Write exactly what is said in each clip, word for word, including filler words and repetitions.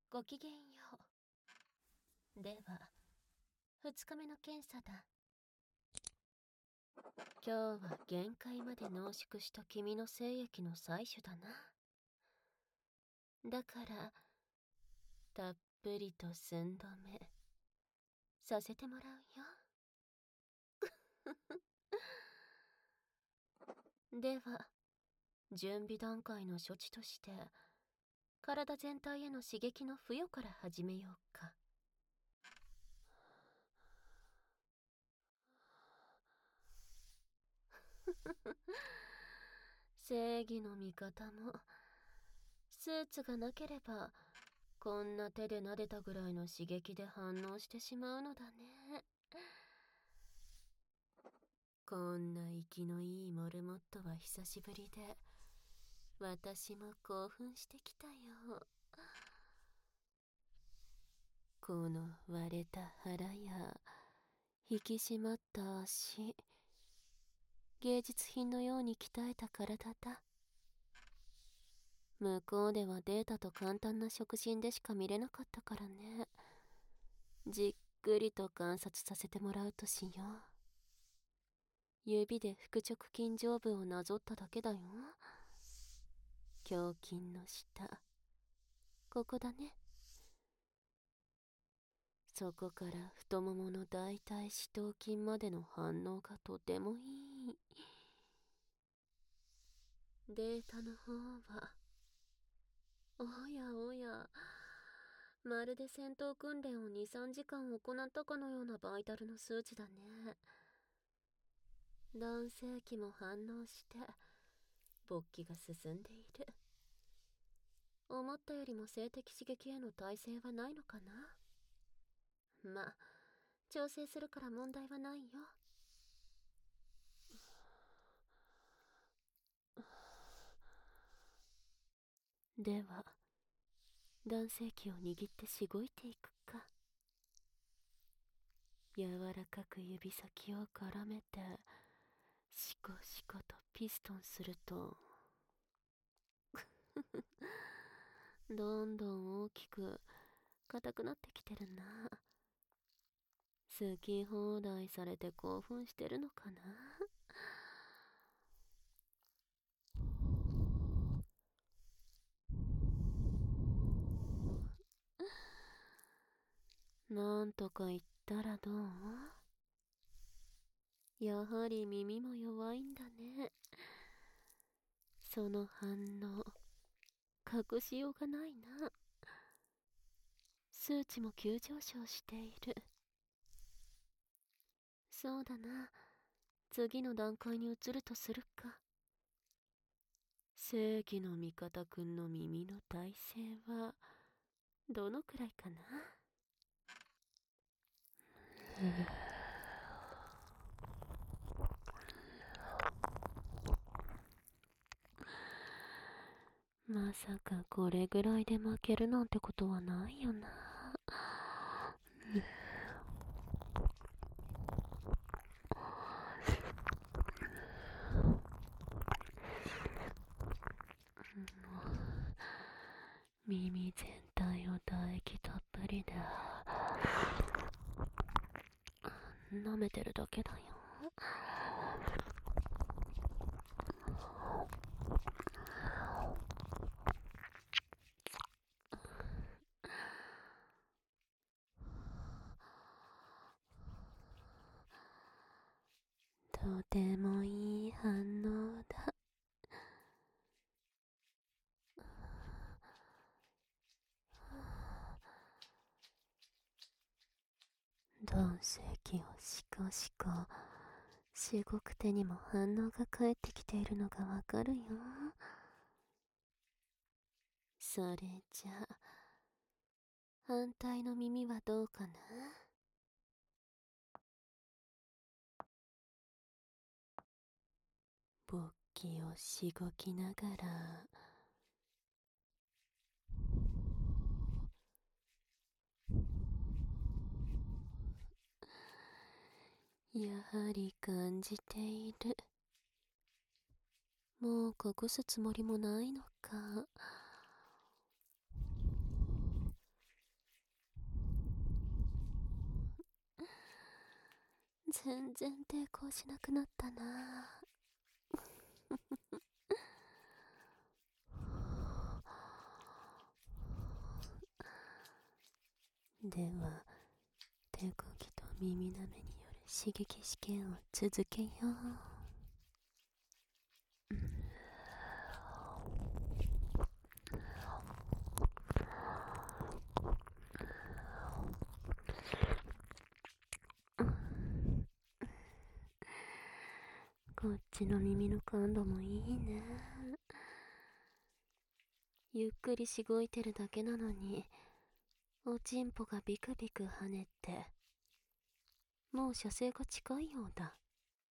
ごきげんよう。では、ふつかめの検査だ。今日は限界まで濃縮した君の精液の採取だな。だから、たっぷりと寸止めさせてもらうよ。では、準備段階の処置として、体全体への刺激の付与から始めようか。正義の味方も、スーツがなければ、こんな手で撫でたぐらいの刺激で反応してしまうのだね。こんな息のいいモルモットは久しぶりで、私も興奮してきたよ。この割れた腹や引き締まった足、芸術品のように鍛えた体だ。向こうではデータと簡単な触診でしか見れなかったからね。じっくりと観察させてもらうとしよう。指で腹直筋上部をなぞっただけだよ。胸筋の下、ここだね。そこから太ももの大腿四頭筋までの反応がとてもいい。データの方は、おやおや、まるで戦闘訓練をに、さんじかん行ったかのようなバイタルの数値だね。男性器も反応して勃起が進んでいる。思ったよりも性的刺激への耐性はないのかな。まあ調整するから問題はないよ。では男性器を握ってしごいていくか。柔らかく指先を絡めてシコシコとピストンするとどんどん大きく硬くなってきてるな。好き放題されて興奮してるのかな。なんとか言ったらどう？やはり耳も弱いんだね。その反応隠しようがないな。数値も急上昇している。そうだな、次の段階に移るとするか。正義の味方くんの耳の体勢はどのくらいかな。まさかこれぐらいで負けるなんてことはないよな。耳全体を唾液たっぷりで舐めてるだけだよ。とてもいい反応だ。男性器をシコシコしごく手にも反応が返ってきているのがわかるよ。それじゃあ反対の耳はどうかな。勃起をしごきながらやはり感じている。もう隠すつもりもないのか。 全然抵抗しなくなったな。では手こぎと耳舐めによる刺激試験を続けよう。こっちの耳の感度もいいね。ゆっくりしごいてるだけなのにおちんぽがビクビク跳ねて、もう射精が近いようだ。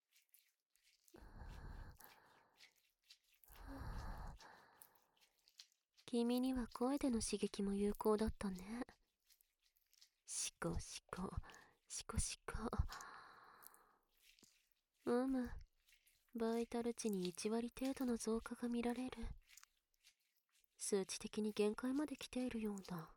君には声での刺激も有効だったね。シコシコシコシコ。うむ、バイタル値にいち割程度の増加が見られる。数値的に限界まで来ているようだ。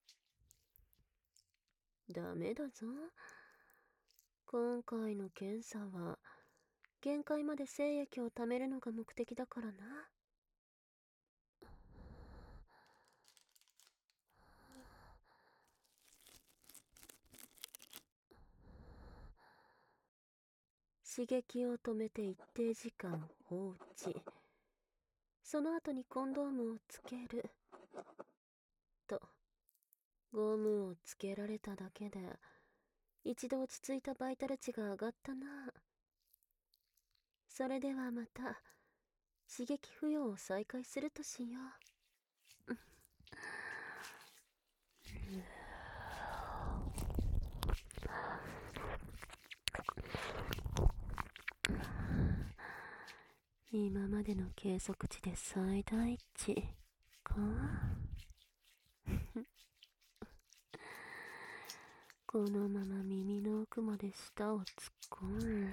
ダメだぞ。今回の検査は限界まで精液を貯めるのが目的だからな。刺激を止めて一定時間放置。その後にコンドームをつける。と、ゴムをつけられただけで一度落ち着いたバイタル値が上がったな。それではまた刺激付与を再開するとしよう。今までの計測値で最大値か。このまま耳の奥まで舌を突っ込む。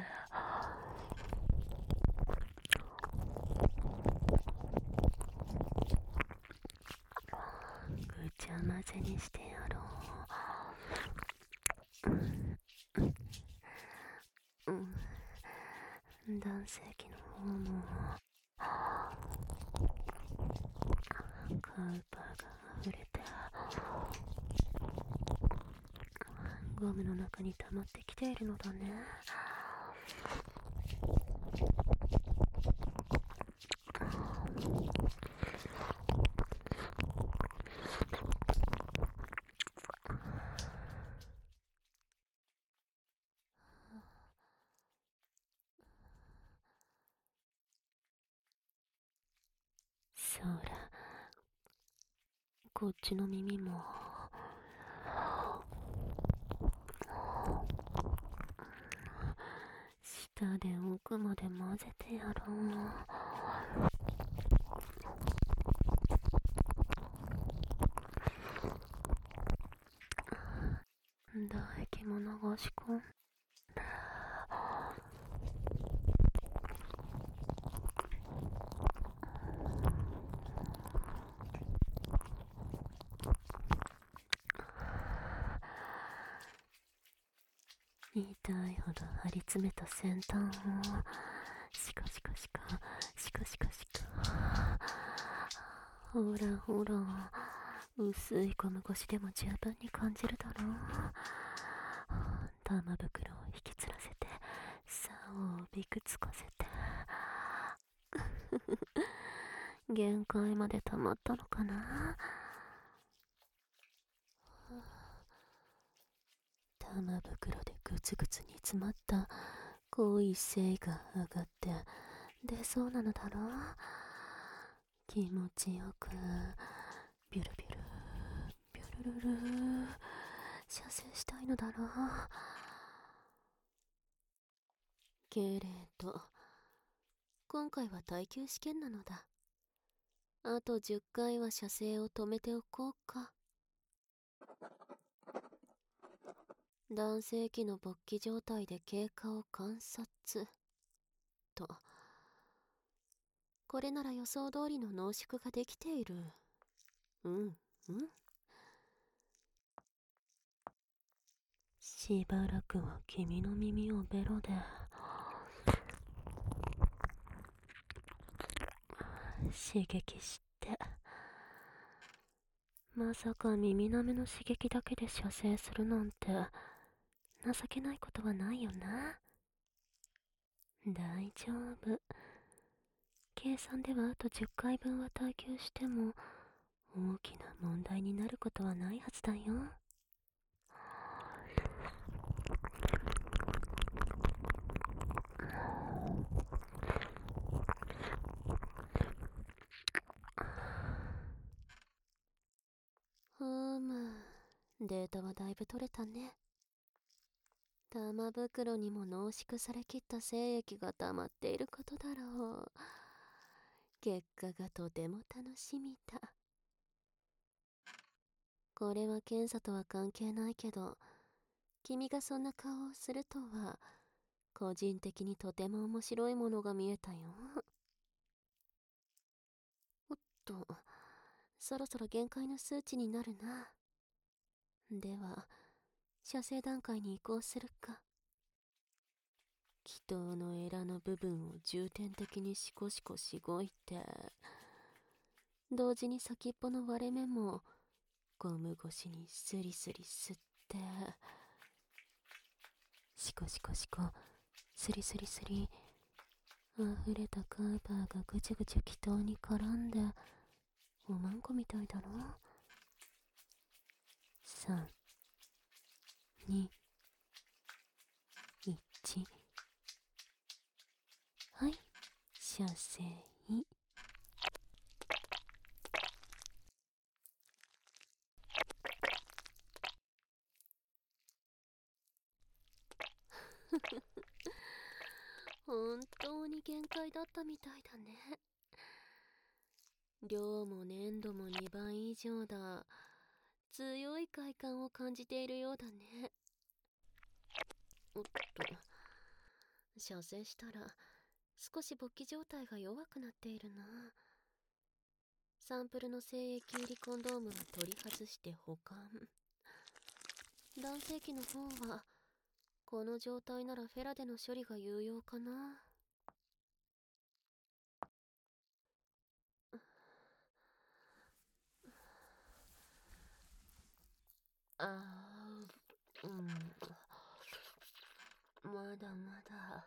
ぐちゃ混ぜにしてやろう。うん、男性器の方もカウパーが溢れてゴムの中に溜まってきているのだね。そら、こっちの耳も舌で奥まで混ぜてやろう。唾液も流し込ん。痛いほど張り詰めた先端をシカシカシカシカシカシカ。ほらほら、薄いゴム越しでも十分に感じるだろう。玉袋を引きつらせて竿をびくつかせて限界まで溜まったのかな。玉袋でグツグツに詰まった濃い精が上がって出そうなのだろう。気持ちよくビュルビュルビュルルル射精したいのだろう。けれど今回は耐久試験なのだ。あとじゅっかいは射精を止めておこうか。男性器の勃起状態で経過を観察と。これなら予想通りの濃縮ができている。うんうん。 しばらくは君の耳をベロで刺激して。まさか耳なめの刺激だけで射精するなんて情けないことはないよな。大丈夫。計算ではあとじゅっかいぶんは耐久しても大きな問題になることはないはずだよ。ふーむ、データはだいぶ取れたね。玉袋にも濃縮されきった精液が溜まっていることだろう。結果がとても楽しみだ。これは検査とは関係ないけど、君がそんな顔をするとは個人的にとても面白いものが見えたよ。おっと、そろそろ限界の数値になるな。では射精段階に移行するか。祈祷のエラの部分を重点的にシコシコしごいて、同時に先っぽの割れ目もゴム越しにスリスリ吸って、シコシコシコスリスリスリ、溢れたカーバーがぐちゅぐちゅ祈祷に絡んでおまんこみたいだろ。さん、に、いち、はい、射精。本当に限界だったみたいだね。量も粘度もにばい以上だ。強い快感を感じているようだね。おっと、射精したら少し勃起状態が弱くなっているな。サンプルの精液入りコンドームは取り外して保管。男性器の方はこの状態ならフェラでの処理が有用かな。あー、うん、まだまだ。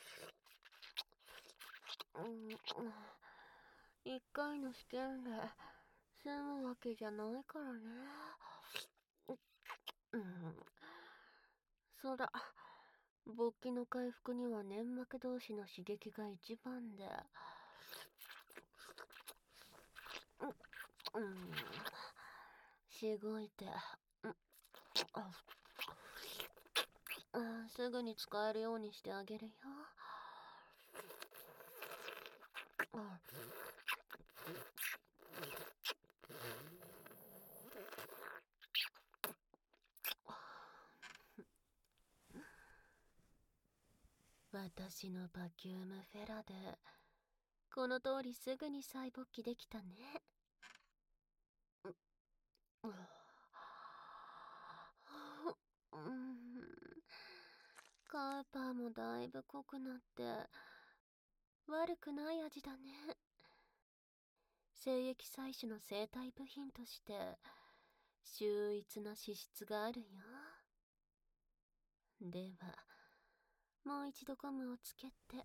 うん、一回の試験で済むわけじゃないからね。うん、そうだ。勃起の回復には粘膜同士の刺激が一番で。うん、しごいて、うん、ああ、すぐに使えるようにしてあげるよ。あ、私のバキュームフェラでこの通りすぐに再勃起できたね。うん、カーパーもだいぶ濃くなって悪くない味だね。精液採取の生体部品として秀逸な資質があるよ。ではもう一度ゴムをつけて。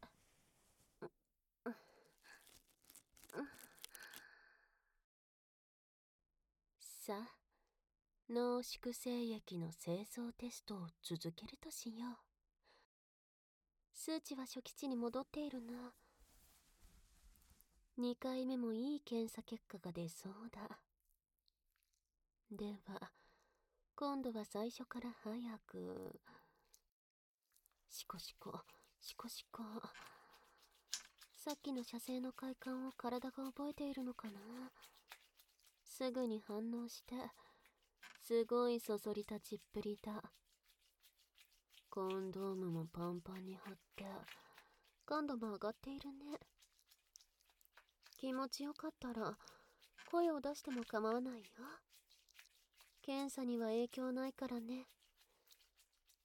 さあ、濃縮精液の清掃テストを続けるとしよう。数値は初期値に戻っているな。にかいめもいい検査結果が出そうだ。では今度は最初から早く。シコシコシコシコ。さっきの射精の快感を体が覚えているのかな。すぐに反応してすごいそそり立ちっぷりだ。コンドームもパンパンに張って感度も上がっているね。気持ちよかったら声を出しても構わないよ。検査には影響ないからね。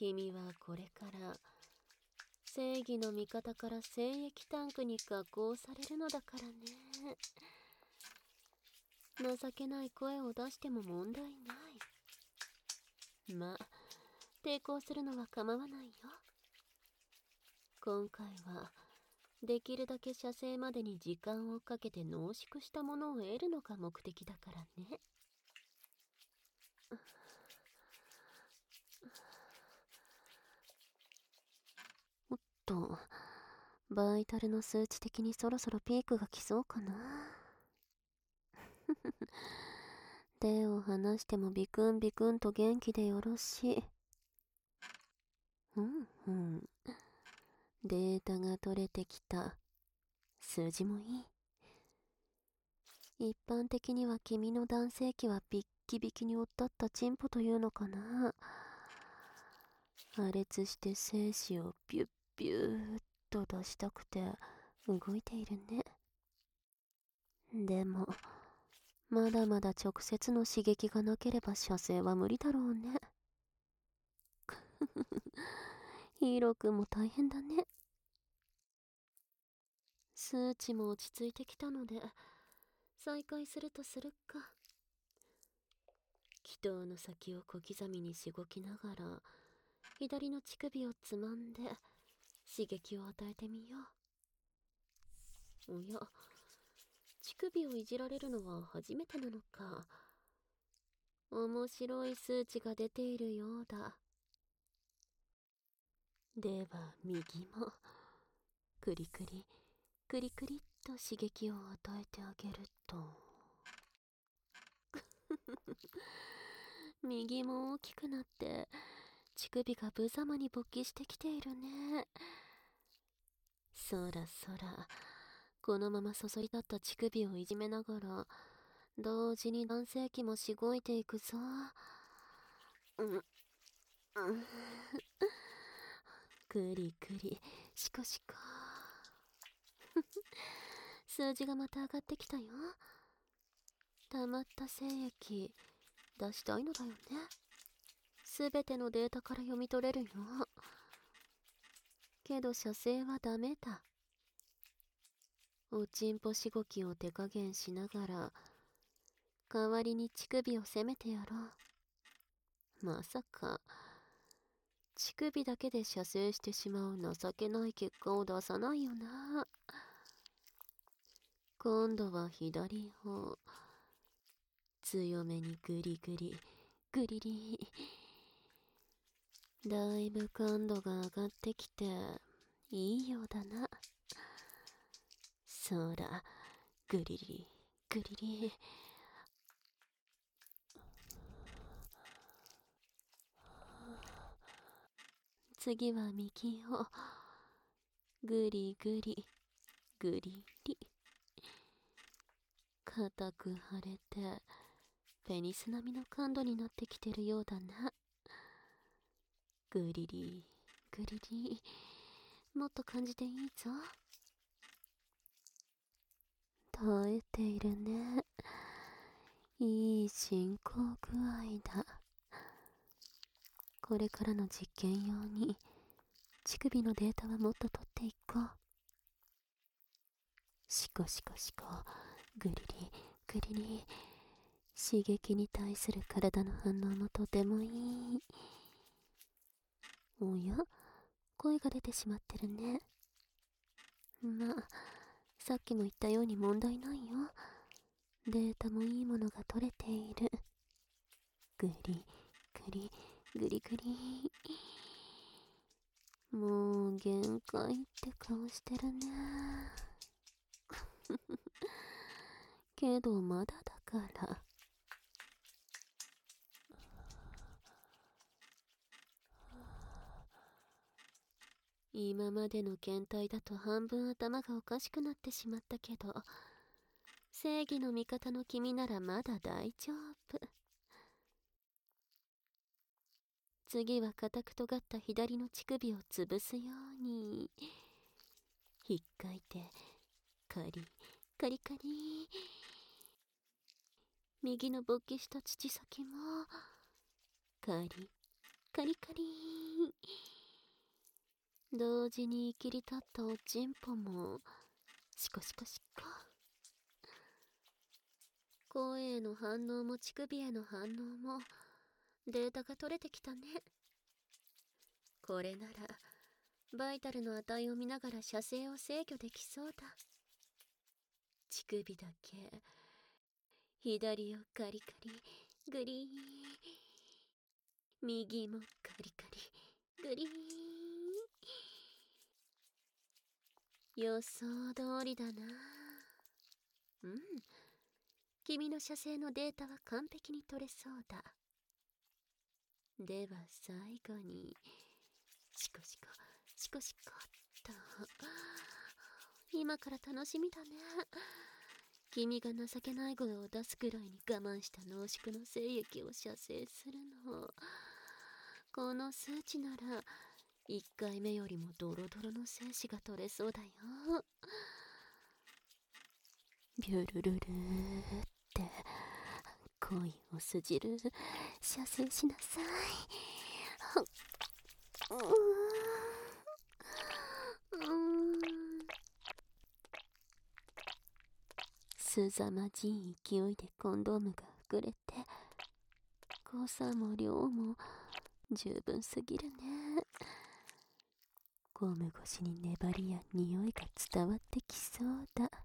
君はこれから正義の味方から精液タンクに加工されるのだからね。情けない声を出しても問題ない。まあ、抵抗するのは構わないよ。今回はできるだけ射精までに時間をかけて濃縮したものを得るのが目的だからね。おっと、バイタルの数値的にそろそろピークが来そうかな。手を離してもビクンビクンと元気でよろしい。うんうん。データが取れてきた。数字もいい。一般的には君の男性器はビッキビキにおったったチンポというのかな。破裂して精子をピュッピューっと出したくて動いているね。でもまだまだ直接の刺激がなければ射精は無理だろうね。ヒーロー君も大変だね。数値も落ち着いてきたので再開するとするか。気筒の先を小刻みにしごきながら左の乳首をつまんで刺激を与えてみよう。おや、乳首をいじられるのは初めてなのか。面白い数値が出ているようだ。では右もクリクリクリクリっと刺激を与えてあげると右も大きくなって乳首が無様に勃起してきているね。そらそら、このまま注ぎ立った乳首をいじめながら同時に男性器もしごいていくぞ。うん、うん、クリクリシコシコ。数字がまた上がってきたよ。溜まった精液出したいのだよね。すべてのデータから読み取れるよ。けど射精はダメだ。おちんぽしごきを手加減しながら代わりに乳首を攻めてやろう。まさか乳首だけで射精してしまう情けない結果を出さないよな。今度は左方、強めにグリグリグリリ。だいぶ感度が上がってきていいようだな。そら、グリリグリリ。次は右をグリグリグリリ。固く腫れてペニス並みの感度になってきてるようだな。グリリグリリ、もっと感じていいぞ。耐えているね。いい進行具合だ。これからの実験用に乳首のデータはもっと取っていこう。シコシコシコ、グリリグリリ。刺激に対する体の反応もとてもいい。おや、声が出てしまってるね。まあ、さっきも言ったように問題ないよ。データもいいものが取れている。グリグリグリグリ。もう限界って顔してるね。けどまだだから。今までの検体だと半分頭がおかしくなってしまったけど、正義の味方の君ならまだ大丈夫。次は固く尖った左の乳首を潰すように引っかいてカリカリカリ。右の勃起した乳先もカリカリカリ。 同時に切り立ったおちんぽもシコシコシコ。声への反応も乳首への反応もデータが取れてきたね。これならバイタルの値を見ながら射精を制御できそうだ。乳首だけ左をカリカリグリーン、右もカリカリグリーン。予想通りだな。うん、君の射精のデータは完璧に取れそうだ。では最後にシコシコシコシコっと。今から楽しみだね。君が情けない声を出すくらいに我慢した濃縮の精液を射精するの。この数値ならいっかいめよりもドロドロの精子が取れそうだよ。ビュルルルーって恋を筋る射精しなさい。うーん、すざまじい勢いでコンドームが膨れて、誤差も量も十分すぎるね。ゴム越しに粘りや匂いが伝わってきそうだ。